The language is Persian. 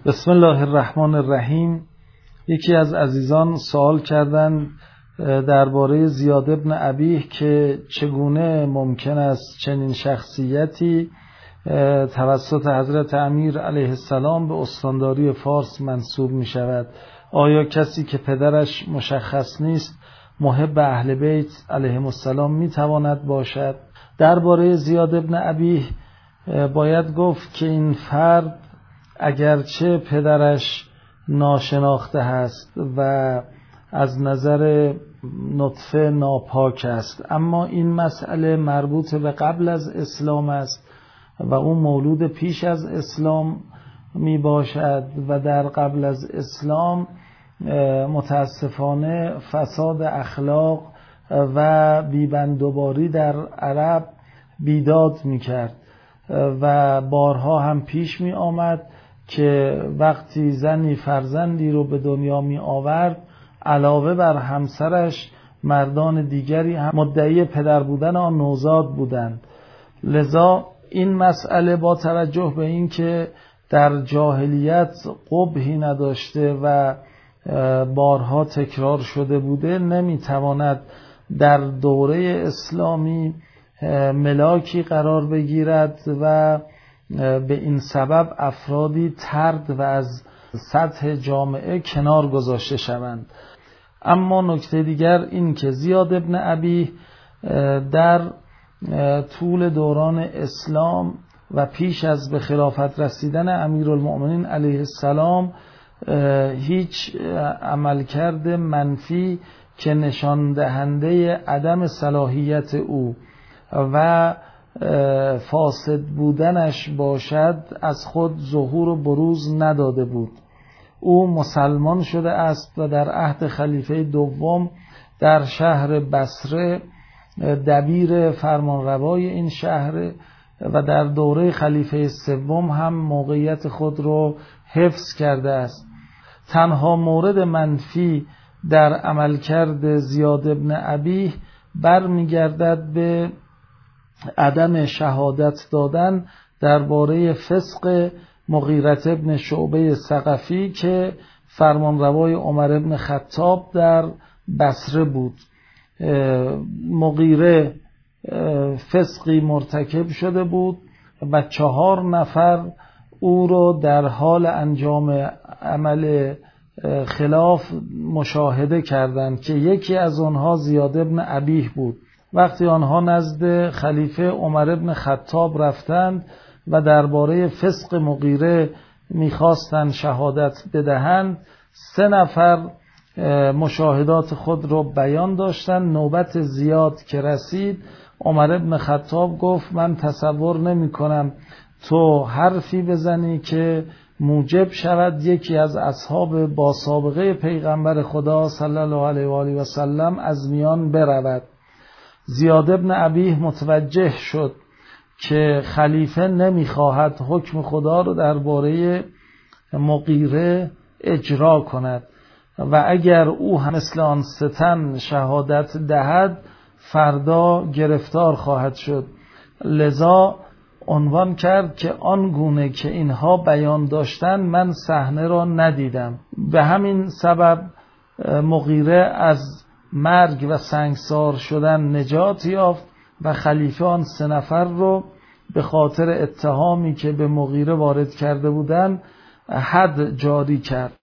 بسم الله الرحمن الرحیم. یکی از عزیزان سوال کردند درباره زیاد ابن ابیه که چگونه ممکن است چنین شخصیتی توسط حضرت امیر علیه السلام به استانداری فارس منصوب می شود. آیا کسی که پدرش مشخص نیست محب اهل بیت علیهم السلام می تواند باشد؟ درباره زیاد ابن ابیه باید گفت که این فرد اگرچه پدرش ناشناخته هست و از نظر نطفه ناپاک است، اما این مسئله مربوط به قبل از اسلام است و اون مولود پیش از اسلام می باشد و در قبل از اسلام متاسفانه فساد اخلاق و بیبندوباری در عرب بیداد می کرد و بارها هم پیش می آمد که وقتی زنی فرزندی رو به دنیا می آورد علاوه بر همسرش مردان دیگری هم مدعی پدر بودن آن نوزاد بودند. لذا این مسئله با توجه به این که در جاهلیت قبحی نداشته و بارها تکرار شده بوده، نمیتواند در دوره اسلامی ملاکی قرار بگیرد و به این سبب افرادی طرد و از سطح جامعه کنار گذاشته شوند. اما نکته دیگر این که زیاد ابن ابیه در طول دوران اسلام و پیش از به خلافت رسیدن امیرالمؤمنین علیه السلام هیچ عملکرد منفی که نشان دهنده عدم صلاحیت او و فاسد بودنش باشد از خود ظهور و بروز نداده بود. او مسلمان شده است و در عهد خلیفه دوم در شهر بصره دبیر فرمانروای این شهر و در دوره خلیفه سوم هم موقعیت خود رو حفظ کرده است. تنها مورد منفی در عملکرد زیاد ابن ابیه برمیگردد به عدم شهادت دادن درباره فسق مغیرة ابن شعبه ثقفی که فرمانروای عمر ابن خطاب در بصره بود. مغیره فسقی مرتکب شده بود و 4 نفر او رو در حال انجام عمل خلاف مشاهده کردند که یکی از آنها زیاد ابن ابیه بود. وقتی آنها نزد خلیفه عمر ابن خطاب رفتند و درباره فسق مغیره میخواستند شهادت بدهند، 3 نفر مشاهدات خود رو بیان داشتند. نوبت زیاد که رسید، عمر ابن خطاب گفت من تصور نمی کنم تو حرفی بزنی که موجب شود یکی از اصحاب با سابقه پیغمبر خدا صلی الله علیه و آله و سلم از میان برود. زیاد ابن ابیه متوجه شد که خلیفه نمیخواهد حکم خدا رو درباره مغیره اجرا کند و اگر او هم مثل آن 3 تن شهادت دهد فردا گرفتار خواهد شد. لذا عنوان کرد که آن گونه که اینها بیان داشتن من صحنه را ندیدم. به همین سبب مغیره از مرگ و سنگسار شدن نجات یافت و خلیفه آن 3 نفر رو به خاطر اتهامی که به مغیره وارد کرده بودند حد جاری کرد.